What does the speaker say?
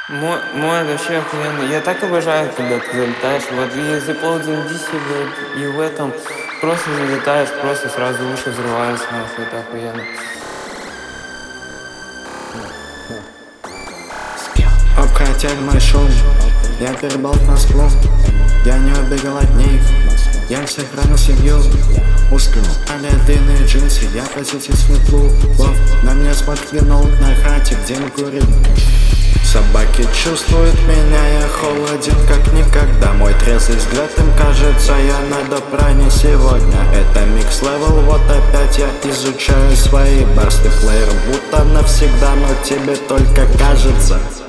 Мой вообще охуенно. Я так обожаю, когда ты залетаешь. Вот и The Golden DC, вот, и в этом просто залетаешь, просто сразу уши взрываются, нахуй, это охуенно. Обкатять мой шум, я переболт на склон. Я не убегал от них, я всех хранил семью. Ускал, длинные джинсы, я посетил светлу. На мне смотри ноут на хате, где мы курим. Собаки чувствуют меня, я холоден как никогда. Мой трезвый взгляд им кажется, я на допране сегодня. Это микс левел, вот опять я изучаю свои барсты. Плеер будто навсегда, но тебе только кажется.